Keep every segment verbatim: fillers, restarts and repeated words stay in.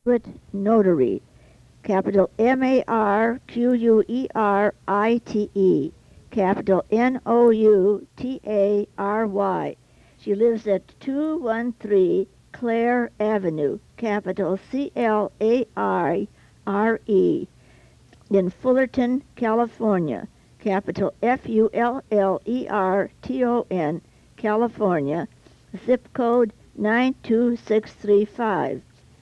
Notary, capital M A R Q U E R I T E, capital N O U T A R Y. She lives at two one three Clare Avenue, capital C L A I R E, in Fullerton, California, capital F U L L E R T O N, California, zip code nine two six three five.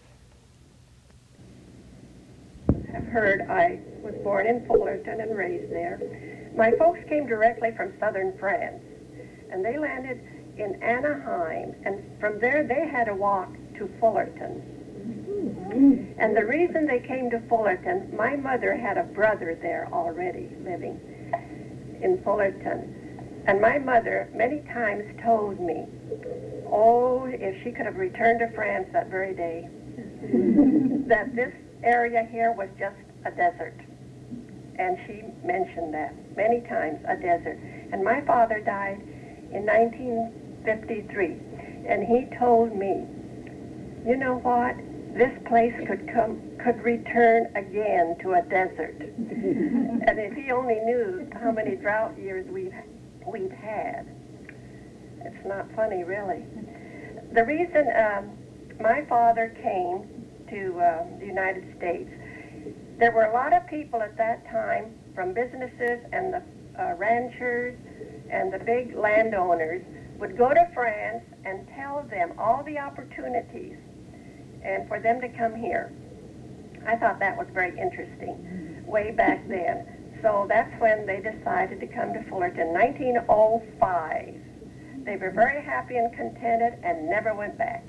I've heard I was born in Fullerton and raised there. My folks came directly from southern France, and they landed in Anaheim, and from there they had to walk to Fullerton. And the reason they came to Fullerton, my mother had a brother there already living in Fullerton. And my mother many times told me, oh, if she could have returned to France that very day, that this area here was just a desert. And she mentioned that many times, a desert. And my father died in nineteen fifty-three, and he told me, you know what, this place could come, could return again to a desert. And if he only knew how many drought years we've, we've had. It's not funny, really. The reason um, my father came to uh, the United States, there were a lot of people at that time from businesses, and the uh, ranchers and the big landowners would go to France and tell them all the opportunities and for them to come here. I thought that was very interesting way back then. So that's when they decided to come to Fullerton, nineteen oh five. They were very happy and contented and never went back.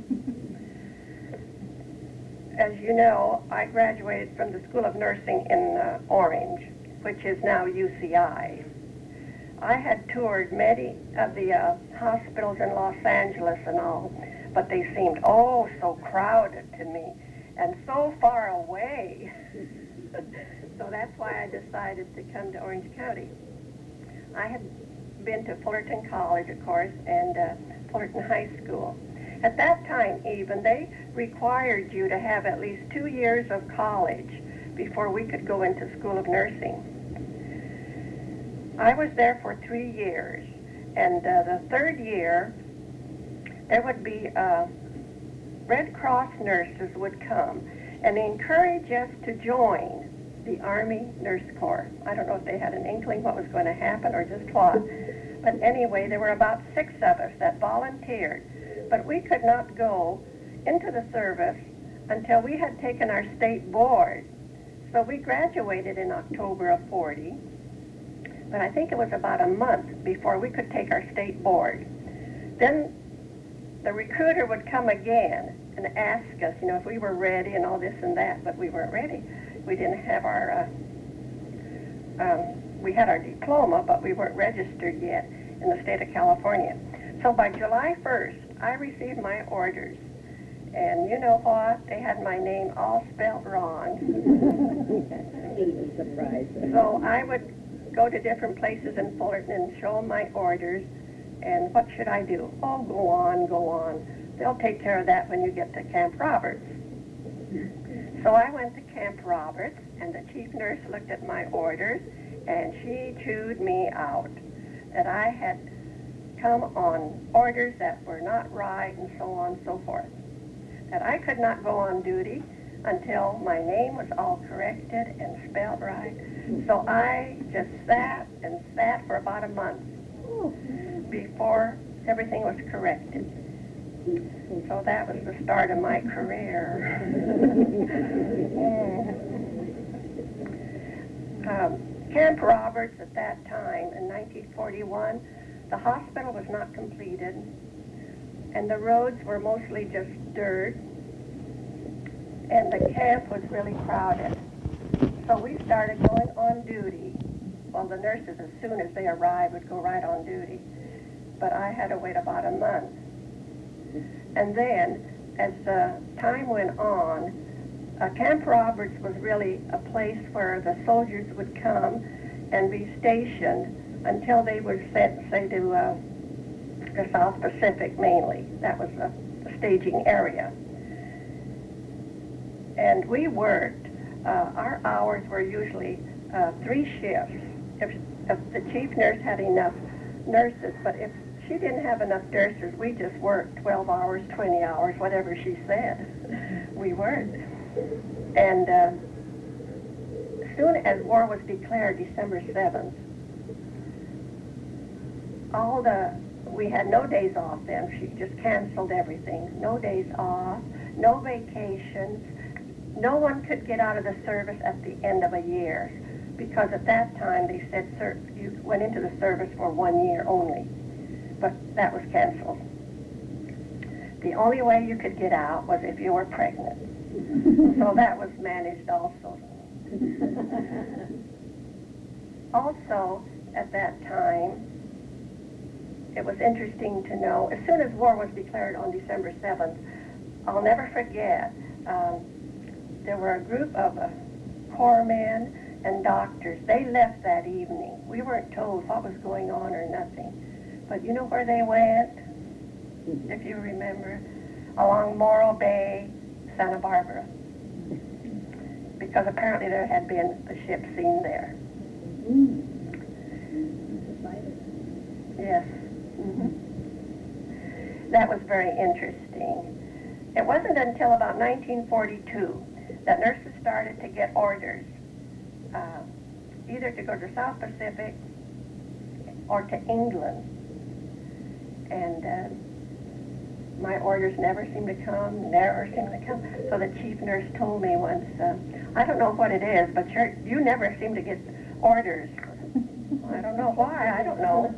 As you know, I graduated from the School of Nursing in uh, Orange, which is now U C I. I had toured many of the uh, hospitals in Los Angeles and all, but they seemed, oh, so crowded to me and so far away. So that's why I decided to come to Orange County. I had been to Fullerton College, of course, and uh, Fullerton High School. At that time, even, they required you to have at least two years of college before we could go into School of Nursing. I was there for three years, and uh, the third year, there would be uh, Red Cross nurses would come and encourage us to join the Army Nurse Corps. I don't know if they had an inkling what was going to happen or just what, but anyway, there were about six of us that volunteered. But we could not go into the service until we had taken our state board. So we graduated in October of forty, but I think it was about a month before we could take our state board. Then the recruiter would come again and ask us, you know, if we were ready and all this and that, but we weren't ready. We didn't have our, uh, um, we had our diploma, but we weren't registered yet in the state of California. So by July first, I received my orders, and you know what? They had my name all spelled wrong. So I would go to different places in Fullerton and show them my orders, and what should I do? Oh, go on, go on. They'll take care of that when you get to Camp Roberts. So I went to Camp Roberts, and the chief nurse looked at my orders, and she chewed me out that I had come on orders that were not right, and so on and so forth. That I could not go on duty until my name was all corrected and spelled right. So I just sat and sat for about a month before everything was corrected. So that was the start of my career. um, Camp Roberts at that time, in nineteen forty-one, the hospital was not completed, and the roads were mostly just dirt, and the camp was really crowded. So we started going on duty. Well, the nurses, as soon as they arrived, would go right on duty. But I had to wait about a month. And then, as uh, time went on, uh, Camp Roberts was really a place where the soldiers would come and be stationed until they were sent, say, to uh, the South Pacific mainly. That was the, the staging area. And we worked. Uh, our hours were usually uh, three shifts. If, if the chief nurse had enough nurses, but if she didn't have enough nurses, we just worked twelve hours, twenty hours, whatever she said. We worked. And uh, as soon as war was declared, December seventh, all the, we had no days off then. She just canceled everything. No days off, no vacations. No one could get out of the service at the end of a year, because at that time they said sir, you went into the service for one year only, but that was canceled. The only way you could get out was if you were pregnant. So that was managed also. Also, at that time, it was interesting to know, as soon as war was declared on December seventh, I'll never forget, um, there were a group of uh, corpsmen and doctors. They left that evening. We weren't told what was going on or nothing. But you know where they went, if you remember? Along Morro Bay, Santa Barbara. Because apparently there had been a ship seen there. Mm. Yes. Mm-hmm. That was very interesting. It wasn't until about nineteen forty-two that nurses started to get orders, uh, either to go to South Pacific or to England. And uh, my orders never seemed to come, never seemed to come. So the chief nurse told me once, uh, I don't know what it is, but you're, you never seem to get orders. I don't know why, I don't know.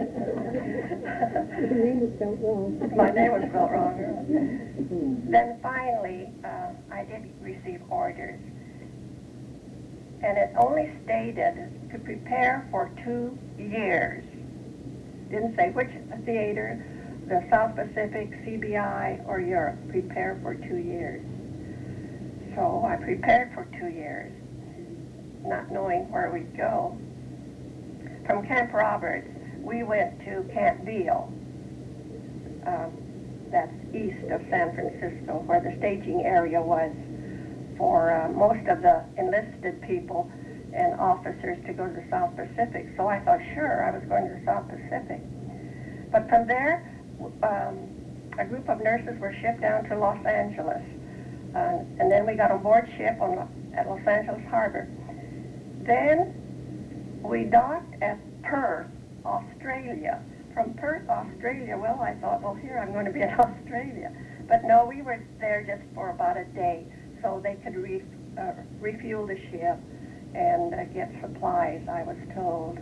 Your name was spelled wrong. My name was spelled wrong. Then finally, uh, I did receive orders. And it only stated to prepare for two years. Didn't say which theater, the South Pacific, C B I, or Europe. Prepare for two years. So I prepared for two years, not knowing where we'd go. From Camp Roberts, we went to Camp Beale. Um, that's east of San Francisco, where the staging area was for uh, most of the enlisted people and officers to go to the South Pacific. So I thought, sure, I was going to the South Pacific. But from there, um, a group of nurses were shipped down to Los Angeles. Uh, and then we got on board ship on, at Los Angeles Harbor. Then we docked at Perth, Australia. From Perth, Australia, well, I thought, well, here I'm going to be in Australia. But no, we were there just for about a day, so they could re, uh, refuel the ship and uh, get supplies, I was told.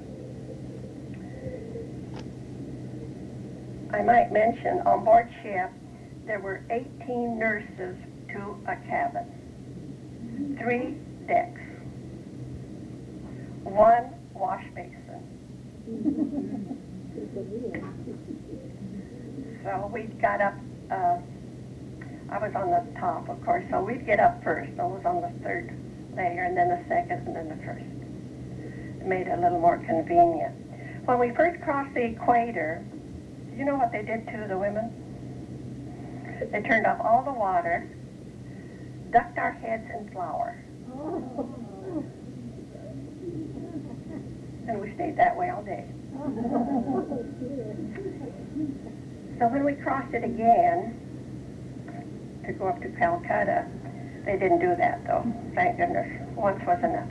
I might mention, on board ship, there were eighteen nurses to a cabin, three decks, one wash basin. So we got up, uh, I was on the top, of course, so we'd get up first. I was on the third layer, and then the second, and then the first. It made it a little more convenient. When we first crossed the equator, you know what they did to the women? They turned off all the water, ducked our heads in flour. And we stayed that way all day. So when we crossed it again to go up to Calcutta, they didn't do that though. Thank goodness. Once was enough.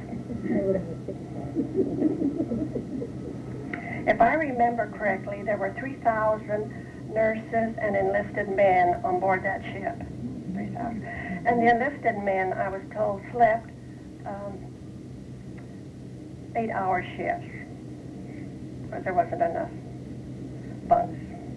If I remember correctly, there were three thousand nurses and enlisted men on board that ship. three thousand. And the enlisted men, I was told, slept um, eight-hour shifts, but there wasn't enough bunks.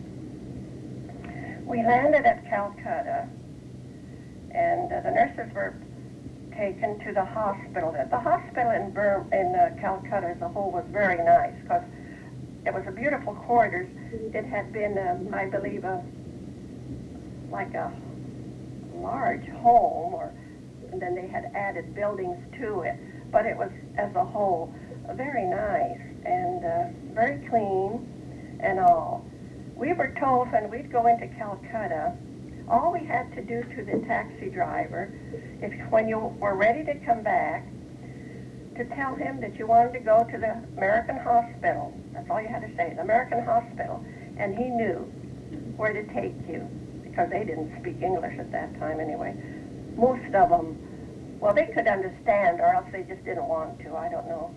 We landed at Calcutta, and uh, the nurses were taken to the hospital. The hospital in, Bur- in uh, Calcutta as a whole was very nice, because it was a beautiful quarters. It had been, um, I believe, a like a large home, or and then they had added buildings to it. But it was, as a whole, very nice and uh, very clean and all. We were told when we'd go into Calcutta, All we had to do to the taxi driver, if when you were ready to come back, to tell him that you wanted to go to the American hospital. That's all you had to say, the American hospital. And he knew where to take you, because they didn't speak English at that time anyway. Most of them, well, they could understand, or else they just didn't want to. I don't know.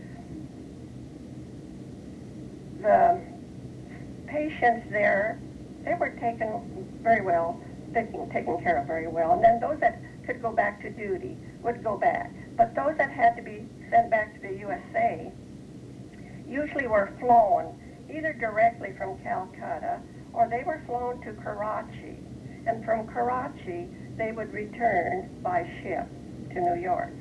The patients there, they were taken very well, taken, taken care of very well. And then those that could go back to duty would go back. But those that had to be sent back to the U S A usually were flown either directly from Calcutta or they were flown to Karachi. And from Karachi, they would return by ship to New York.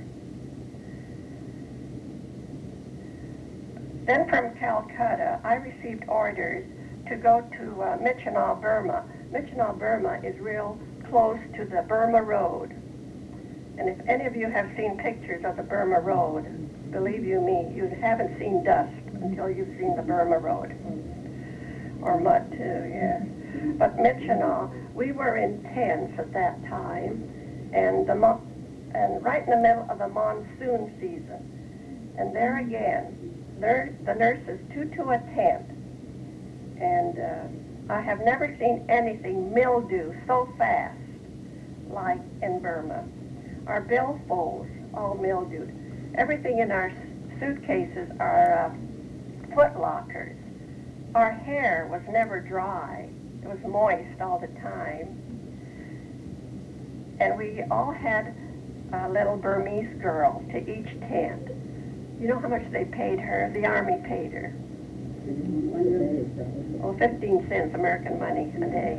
Then from Calcutta, I received orders to go to uh, Myitkyina, Burma. Myitkyina, Burma is real close to the Burma Road. And if any of you have seen pictures of the Burma Road, believe you me, you haven't seen dust until you've seen the Burma Road. Or mud too, yes. But Myitkyina, we were in tents at that time, and the mo- and right in the middle of the monsoon season. And there again, there, the nurses two to a tent. And uh, I have never seen anything mildew so fast like in Burma. Our billfolds all mildewed. Everything in our suitcases are uh, foot lockers. Our hair was never dry. It was moist all the time. And we all had a little Burmese girl to each tent. You know how much they paid her? The Army paid her. Oh, fifteen cents American money a day.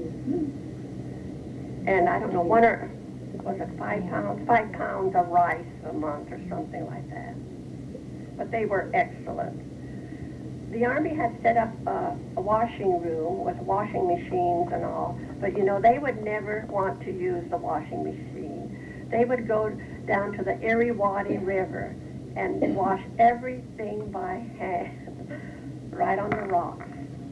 And I don't know, one or, was it five pounds? Five pounds of rice a month or something like that. But they were excellent. The Army had set up a, a washing room with washing machines and all, but you know, they would never want to use the washing machine. They would go down to the Irrawaddy River and wash everything by hand, right on the rocks.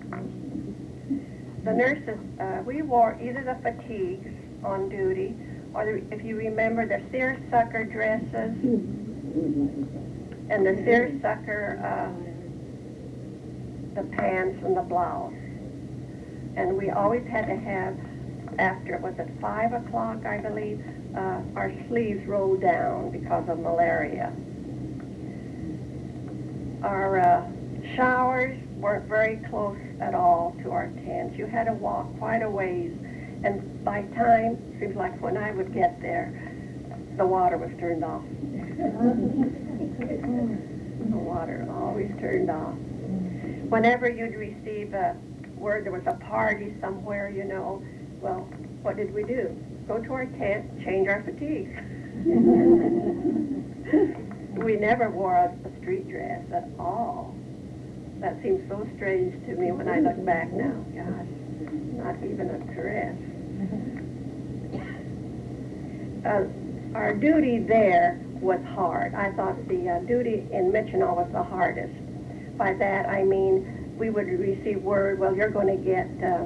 The nurses, uh, we wore either the fatigues on duty, or the, if you remember, the seersucker dresses and the seersucker, uh, the pants and the blouse. And we always had to have, after, was it five o'clock, I believe, uh, our sleeves rolled down because of malaria. Our uh, showers weren't very close at all to our tents. You had to walk quite a ways, and by time, it seems like when I would get there, the water was turned off. The water always turned off. Whenever you'd receive a word there was a party somewhere, you know, well, what did we do? Go to our tent, change our fatigues. We never wore a, a street dress at all. That seems so strange to me when I look back now. Gosh, not even a dress. Uh, our duty there was hard. I thought the uh, duty in Myitkyina was the hardest. By that I mean we would receive word, well, you're going to get uh,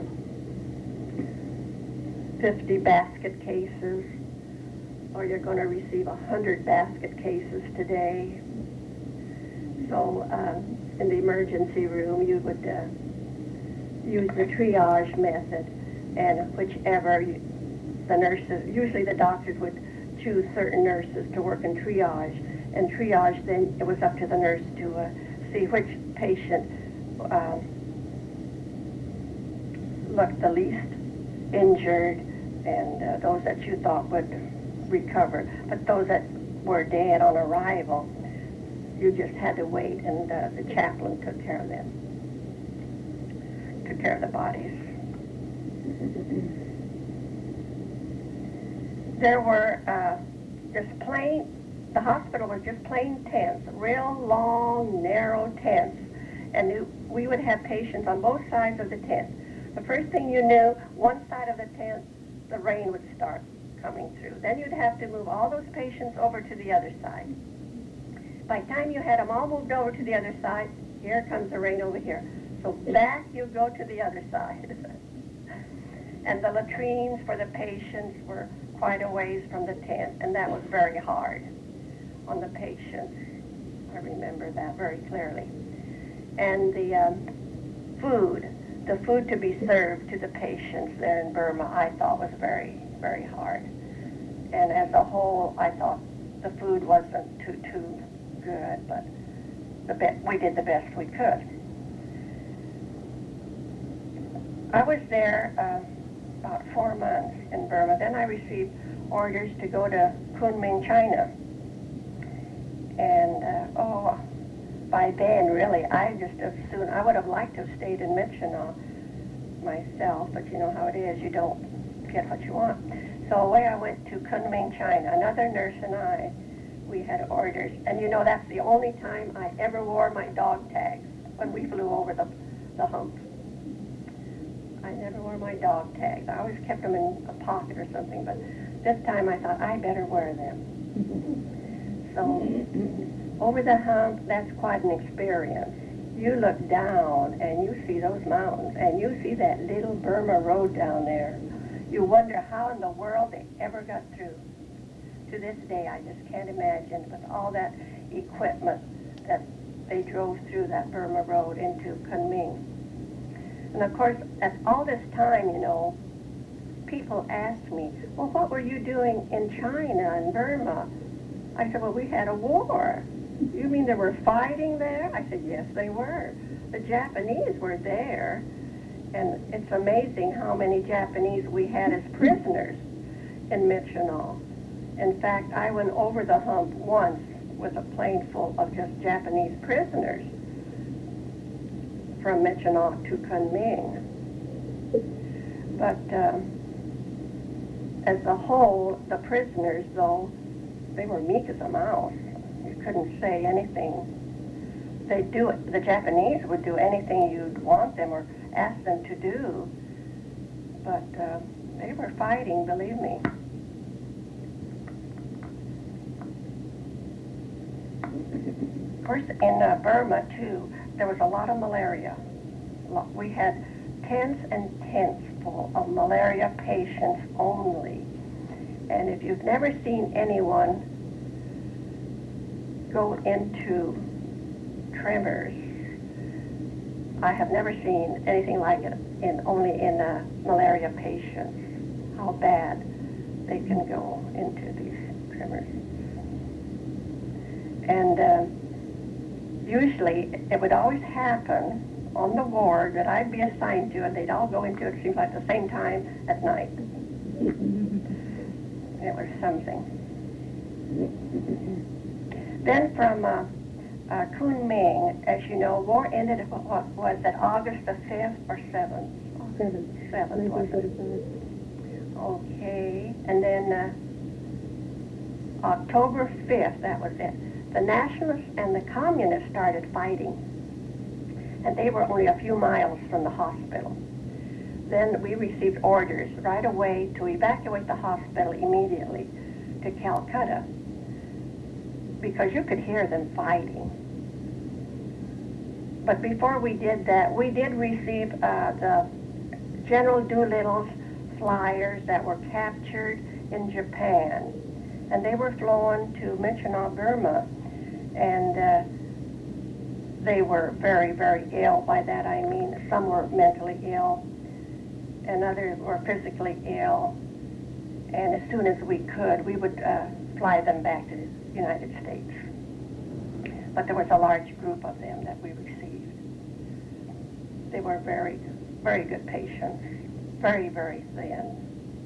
fifty basket cases, or you're going to receive one hundred basket cases today. So uh, in the emergency room, you would uh, use the triage method, and whichever you, the nurses, usually the doctors would choose certain nurses to work in triage, and triage then, it was up to the nurse to uh, see which patient uh, looked the least injured, and uh, those that you thought would recover. But those that were dead on arrival, you just had to wait, and uh, the chaplain took care of them, took care of the bodies. There were uh, just plain, the hospital was just plain tents, real long, narrow tents, and we would have patients on both sides of the tent. The first thing you knew, one side of the tent, the rain would start coming through. Then you'd have to move all those patients over to the other side. By the time you had them all moved over to the other side, here comes the rain over here. So back you go to the other side. and the latrines for the patients were quite a ways from the tent, and that was very hard on the patients. I remember that very clearly. And the um, food, the food to be served to the patients there in Burma, I thought was very, very hard. And as a whole, I thought the food wasn't too, too good, but the be- we did the best we could. I was there uh, about four months in Burma. Then I received orders to go to Kunming, China. And, uh, oh, by then, really, I just as soon, I would have liked to have stayed in Myitkyina myself, but you know how it is, you don't get what you want. So away I went to Kunming, China. Another nurse and I, we had orders. And you know, that's the only time I ever wore my dog tags, when we flew over the, the hump. I never wore my dog tags. I always kept them in a pocket or something, but this time I thought, I better wear them. So, over the hump, that's quite an experience. You look down and you see those mountains, and you see that little Burma road down there. You wonder how in the world they ever got through. To this day, I just can't imagine with all that equipment that they drove through that Burma road into Kunming. And of course, at all this time, you know, people asked me, well, what were you doing in China and Burma? I said, well, we had a war. You mean they were fighting there? I said, yes, they were. The Japanese were there, and it's amazing how many Japanese we had as prisoners in Myitkyina. In fact, I went over the hump once with a plane full of just Japanese prisoners from Myitkyina to Kunming. But um, as a whole, the prisoners, though, they were meek as a mouse. You couldn't say anything. They do it. The Japanese would do anything you'd want them or ask them to do. But uh, they were fighting, believe me. Of course, in uh, Burma, too, there was a lot of malaria. We had tents and tents full of malaria patients only. And if you've never seen anyone go into tremors, I have never seen anything like it in only in uh, malaria patients, how bad they can go into these tremors. And uh, usually it would always happen on the ward that I'd be assigned to, and they'd all go into it, it seems like the same time at night. It was something. Then from uh, uh, Kunming, as you know, war ended, what was it, August the fifth or seventh? Seven. seventh, was it? Okay, and then uh, October fifth, that was it. The Nationalists and the Communists started fighting, and they were only a few miles from the hospital. Then we received orders right away to evacuate the hospital immediately to Calcutta, because you could hear them fighting. But before we did that, we did receive uh, the General Doolittle's flyers that were captured in Japan, and they were flown to Myitkyina, Burma, and uh, they were very, very ill. By that I mean some were mentally ill, and others were physically ill. And as soon as we could, we would uh, fly them back to the United States. But there was a large group of them that we received. They were very, very good patients, very, very thin.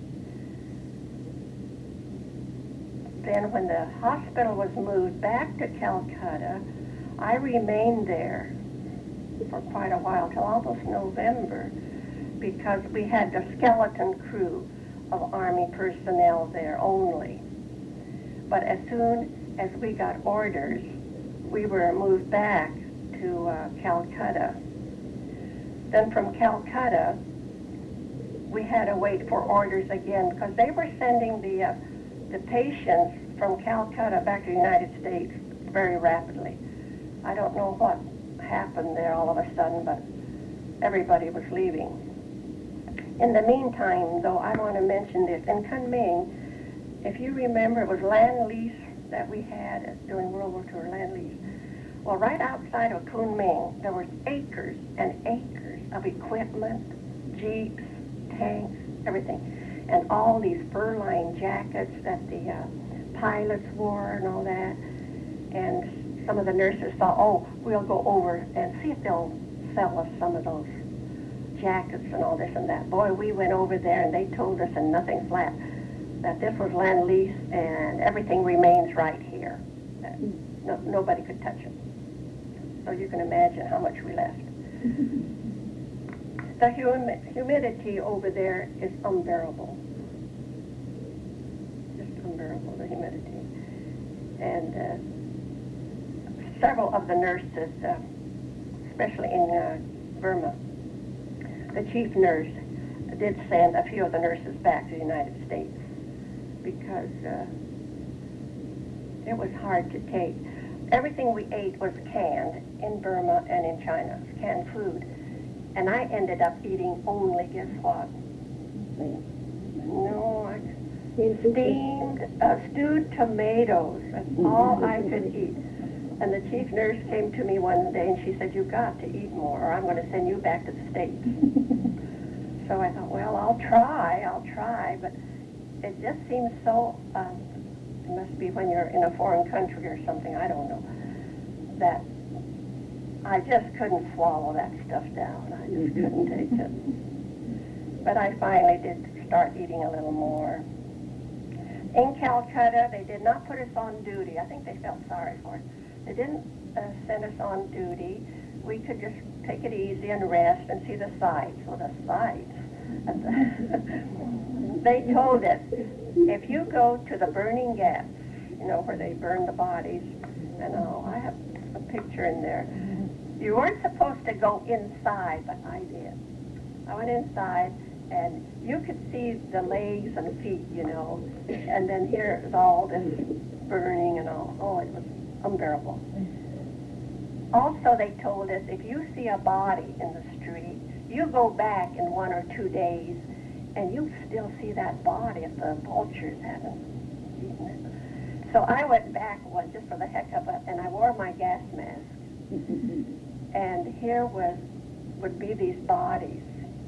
Then when the hospital was moved back to Calcutta, I remained there for quite a while, till almost November, because we had the skeleton crew of Army personnel there only. But as soon as we got orders, we were moved back to uh, Calcutta. Then from Calcutta, we had to wait for orders again, because they were sending the, uh, the patients from Calcutta back to the United States very rapidly. I don't know what happened there all of a sudden, but everybody was leaving. In the meantime, though, I want to mention this. In Kunming, if you remember, it was land lease that we had during World War Two, land lease. Well, right outside of Kunming, there was acres and acres of equipment, jeeps, tanks, everything. And all these fur-lined jackets that the uh, pilots wore and all that. And some of the nurses thought, oh, we'll go over and see if they'll sell us some of those jackets and all this and that. Boy, we went over there and they told us in nothing flat that this was land lease and everything remains right here. That no, nobody could touch it. So you can imagine how much we left. The humi- humidity over there is unbearable. Just unbearable, the humidity. And uh, several of the nurses, uh, especially in uh, Burma, the chief nurse did send a few of the nurses back to the United States because uh, it was hard to take. Everything we ate was canned in Burma and in China, canned food. And I ended up eating only, guess what? No, I, steamed, uh, stewed tomatoes. That's all I could eat. And the chief nurse came to me one day and she said, you've got to eat more or I'm going to send you back to the States. So I thought, well, I'll try, I'll try. But it just seems so, um, it must be when you're in a foreign country or something, I don't know, that I just couldn't swallow that stuff down. I just couldn't take it. But I finally did start eating a little more. In Calcutta, they did not put us on duty. I think they felt sorry for us. They didn't uh, send us on duty. We could just take it easy and rest and see the sights. Well, the sights. They told us, if you go to the burning gaps, you know, where they burn the bodies, and oh, I have a picture in there. You weren't supposed to go inside, but I did. I went inside, and you could see the legs and feet, you know, and then here is all this burning and all. Oh, it was unbearable. Also, they told us, if you see a body in the street, you go back in one or two days, and you still see that body if the vultures haven't eaten it. So I went back one just for the heck of it, and I wore my gas mask. And here was would be these bodies.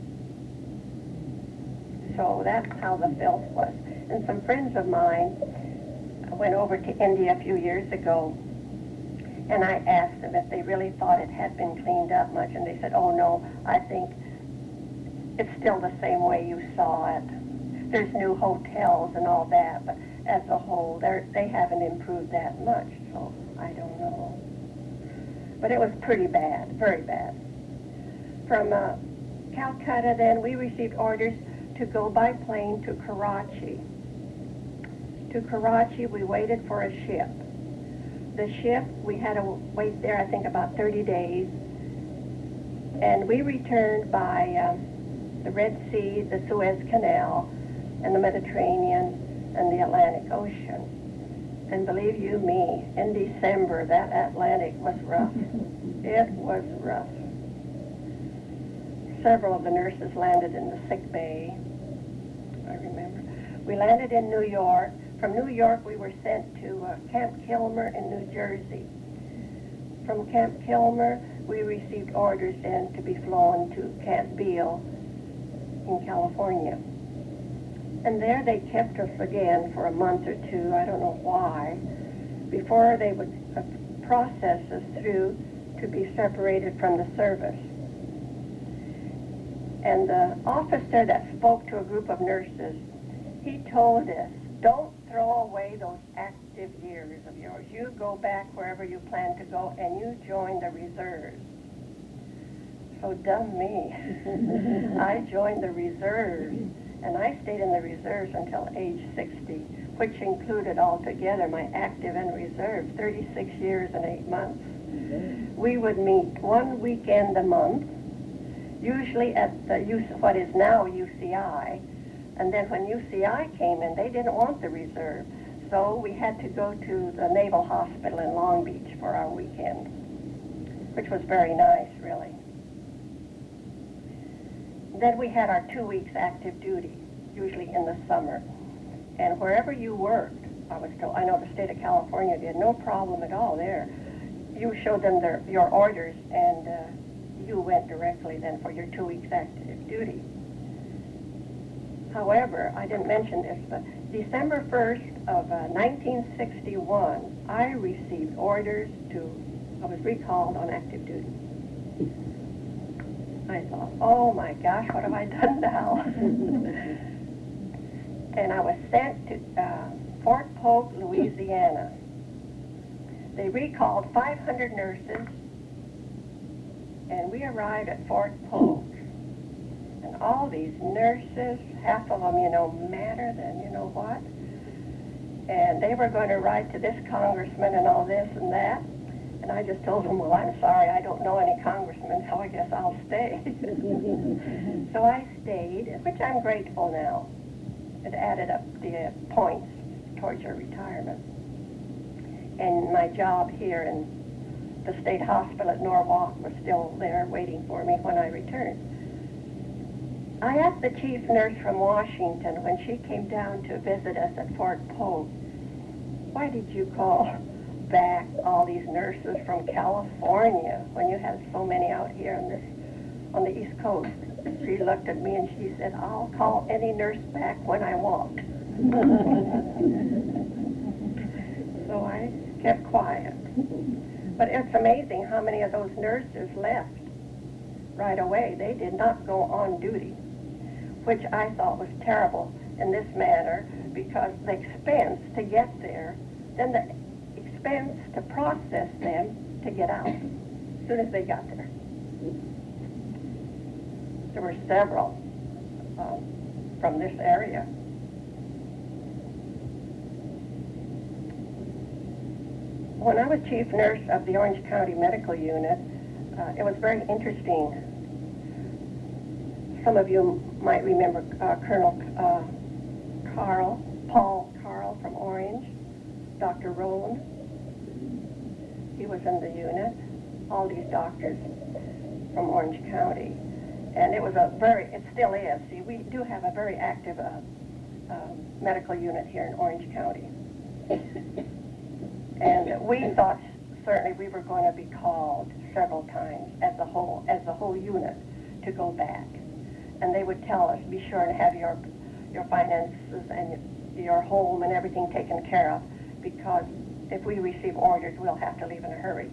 So that's how the filth was. And some friends of mine went over to India a few years ago, and I asked them if they really thought it had been cleaned up much, and they said, oh no, I think it's still the same way you saw it. There's new hotels and all that, but as a whole, they haven't improved that much, so I don't know. But it was pretty bad, very bad. From uh, Calcutta, then, we received orders to go by plane to Karachi. To Karachi, we waited for a ship. The ship, we had to wait there, I think, about thirty days. And we returned by um, the Red Sea, the Suez Canal, and the Mediterranean, and the Atlantic Ocean. And believe you me, in December, that Atlantic was rough. It was rough. Several of the nurses landed in the sick bay, I remember. We landed in New York. From New York, we were sent to uh, Camp Kilmer in New Jersey. From Camp Kilmer, we received orders then to be flown to Camp Beale in California. And there they kept us again for a month or two, I don't know why, before they would uh, process us through to be separated from the service. And the officer that spoke to a group of nurses, he told us, don't throw away those active years of yours. You go back wherever you plan to go and you join the reserves. So dumb me. I joined the reserves. And I stayed in the reserves until age sixty, which included altogether my active and reserve, thirty-six years and eight months. We would meet one weekend a month, usually at the U C, what is now U C I. And then when U C I came in, they didn't want the reserve. So we had to go to the Naval Hospital in Long Beach for our weekend, which was very nice, really. then we had our two weeks active duty, usually in the summer. And wherever you worked, I was told, I know the state of California did no problem at all there. You showed them their, your orders, and uh, you went directly then for your two weeks active duty. However, I didn't mention this, but December first of uh, nineteen sixty-one, I received orders to, I was recalled on active duty. I thought, oh my gosh, what have I done now? And I was sent to uh, Fort Polk, Louisiana. They recalled five hundred nurses, and we arrived at Fort Polk. And all these nurses, half of them, you know, madder than you know what. And they were going to write to this congressman and all this and that. And I just told them, well, I'm sorry, I don't know any congressmen, so I guess I'll stay. So I stayed, which I'm grateful now. It added up the uh, points towards your retirement. And my job here in the state hospital at Norwalk was still there waiting for me when I returned. I asked the chief nurse from Washington when she came down to visit us at Fort Polk, why did you call back all these nurses from California when you had so many out here on this on the East Coast? She looked at me and she said, I'll call any nurse back when I want. So I kept quiet. But it's amazing how many of those nurses left right away. They did not go on duty, which I thought was terrible in this manner, because the expense to get there, then the expense to process them to get out as soon as they got there. There were several um, from this area. When I was chief nurse of the Orange County Medical Unit, uh, it was very interesting. Some of you might remember uh, Colonel uh, Carl, Paul Carl from Orange, Doctor Rowland. He was in the unit, all these doctors from Orange County. And it was a very, it still is. See, we do have a very active uh, uh, medical unit here in Orange County. And we thought certainly we were going to be called several times as the whole, as the whole unit to go back. And they would tell us, be sure to have your, your finances and your home and everything taken care of, because if we receive orders, we'll have to leave in a hurry.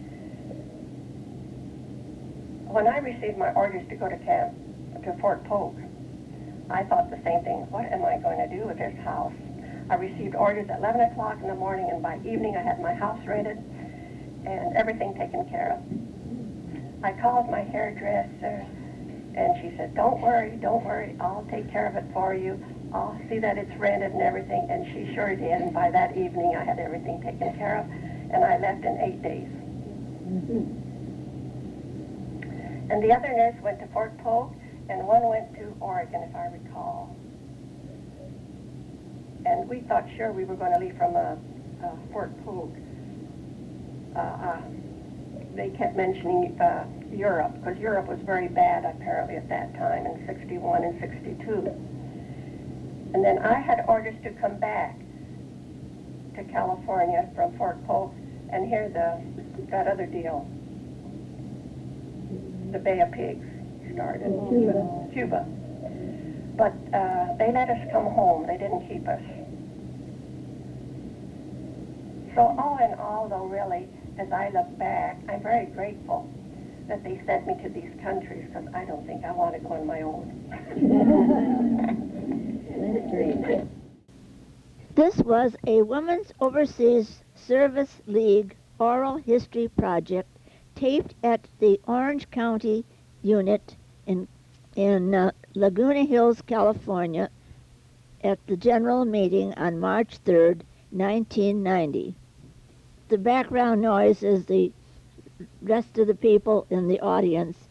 When I received my orders to go to camp, to Fort Polk, I thought the same thing. What am I going to do with this house? I received orders at eleven o'clock in the morning, and by evening I had my house rented and everything taken care of. I called my hairdresser, and she said, don't worry, don't worry, I'll take care of it for you. I'll see that it's rented and everything, and she sure did, and by that evening I had everything taken care of, and I left in eight days. Mm-hmm. And the other nurse went to Fort Polk, and one went to Oregon, if I recall. And we thought sure we were going to leave from uh, uh, Fort Polk. Uh, uh, they kept mentioning uh, Europe, because Europe was very bad apparently at that time in sixty-one and sixty-two. And then I had orders to come back to California from Fort Polk and hear the that other deal. The Bay of Pigs started. Cuba. Cuba. But uh, they let us come home. They didn't keep us. So all in all, though, really, as I look back, I'm very grateful that they sent me to these countries, because I don't think I want to go on my own. This was a Women's Overseas Service League oral history project taped at the Orange County unit in, in uh, Laguna Hills, California, at the general meeting on March third, nineteen ninety. The background noise is the rest of the people in the audience